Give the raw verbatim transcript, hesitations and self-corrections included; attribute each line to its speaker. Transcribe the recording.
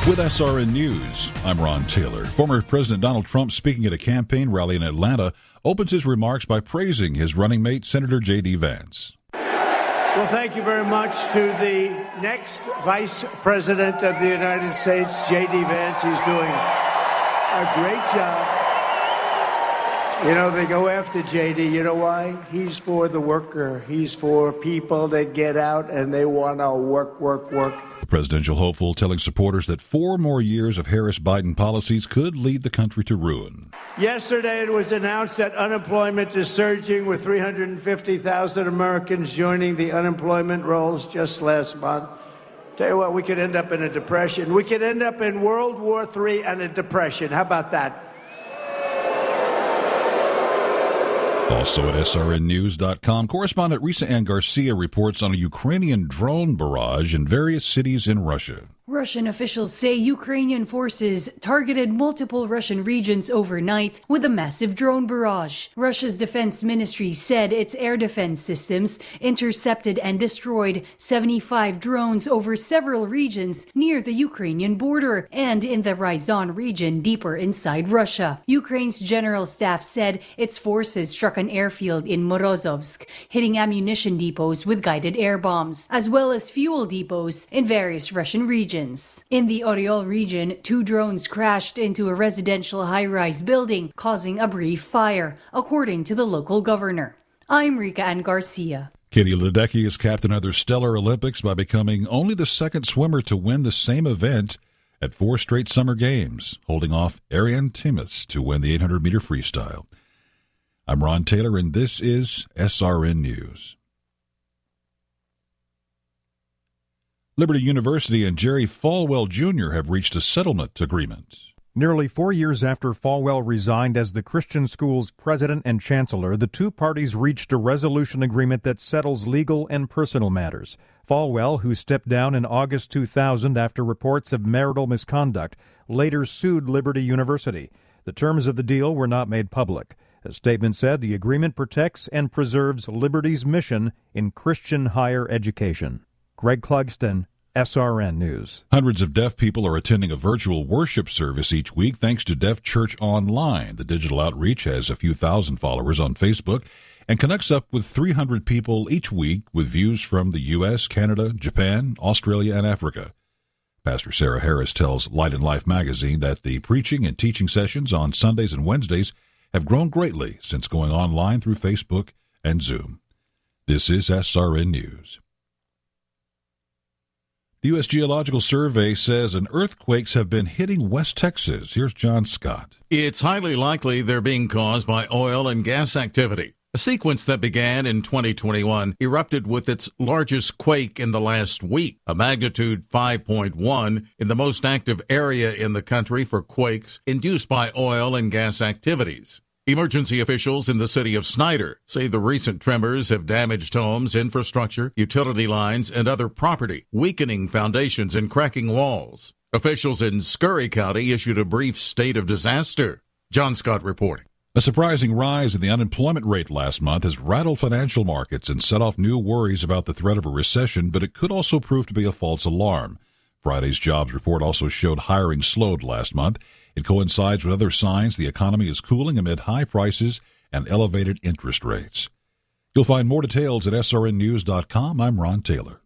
Speaker 1: With S R N News, I'm Ron Taylor. Former President Donald Trump, speaking at a campaign rally in Atlanta, opens his remarks by praising his running mate, Senator J D. Vance.
Speaker 2: Well, thank you very much to the next Vice President of the United States, J D. Vance. He's doing a great job. You know, they go after J D. You know why? He's for the worker. He's for people that get out and they want to work, work, work.
Speaker 1: The presidential hopeful telling supporters that four more years of Harris-Biden policies could lead the country to ruin.
Speaker 2: Yesterday, it was announced that unemployment is surging, with three hundred fifty thousand Americans joining the unemployment rolls just last month. Tell you what, we could end up in a depression. We could end up in World War Three and a depression. How about that?
Speaker 1: Also at S R N news dot com, correspondent Risa Ann Garcia reports on a Ukrainian drone barrage in various cities in Russia.
Speaker 3: Russian officials say Ukrainian forces targeted multiple Russian regions overnight with a massive drone barrage. Russia's defense ministry said its air defense systems intercepted and destroyed seventy-five drones over several regions near the Ukrainian border and in the Ryazan region deeper inside Russia. Ukraine's general staff said its forces struck an airfield in Morozovsk, hitting ammunition depots with guided air bombs, as well as fuel depots in various Russian regions. In the Oryol region, two drones crashed into a residential high-rise building, causing a brief fire, according to the local governor. I'm Rika Ann Garcia.
Speaker 1: Katie Ledecky has capped another stellar Olympics by becoming only the second swimmer to win the same event at four straight summer games, holding off Ariane Timas to win the eight hundred meter freestyle. I'm Ron Taylor, and this is S R N News. Liberty University and Jerry Falwell Junior have reached a settlement agreement.
Speaker 4: Nearly four years after Falwell resigned as the Christian school's president and chancellor, the two parties reached a resolution agreement that settles legal and personal matters. Falwell, who stepped down in August two thousand after reports of marital misconduct, later sued Liberty University. The terms of the deal were not made public. A statement said the agreement protects and preserves Liberty's mission in Christian higher education. Greg Clugston, S R N News.
Speaker 1: Hundreds of deaf people are attending a virtual worship service each week thanks to Deaf Church Online. The digital outreach has a few thousand followers on Facebook and connects up with three hundred people each week with views from the U S, Canada, Japan, Australia, and Africa. Pastor Sarah Harris tells Light and Life magazine that the preaching and teaching sessions on Sundays and Wednesdays have grown greatly since going online through Facebook and Zoom. This is S R N News. The U S Geological Survey says an earthquakes have been hitting West Texas. Here's John Scott.
Speaker 5: It's highly likely they're being caused by oil and gas activity. A sequence that began in twenty twenty-one erupted with its largest quake in the last week, a magnitude five point one in the most active area in the country for quakes induced by oil and gas activities. Emergency officials in the city of Snyder say the recent tremors have damaged homes, infrastructure, utility lines, and other property, weakening foundations and cracking walls. Officials in Scurry County issued a brief state of disaster. John Scott reporting.
Speaker 1: A surprising rise in the unemployment rate last month has rattled financial markets and set off new worries about the threat of a recession, but it could also prove to be a false alarm. Friday's jobs report also showed hiring slowed last month. It coincides with other signs the economy is cooling amid high prices and elevated interest rates. You'll find more details at S R N news dot com. I'm Ron Taylor.